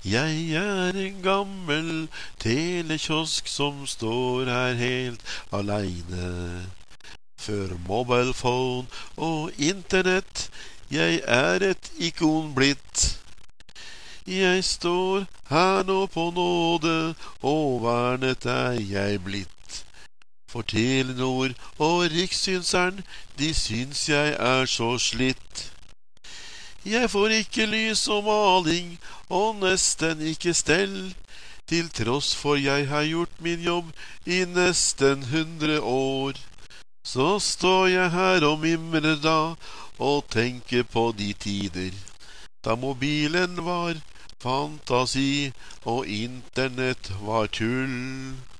Jeg er en gammel telekiosk som står her helt aleine. Før mobilephone og internett, jeg er et ikon blitt. Jeg står her nå på nåde, og vernet er jeg blitt. For Telenor og Rikssynseren, de syns jeg er så slitt. Jeg får ikke lys og maling, og nesten ikke stell, til tross for jeg har gjort min jobb i nesten 100 år. Så står jeg her og mimrer da, og tenker på de tider da mobilen var fantasi og internett var tull.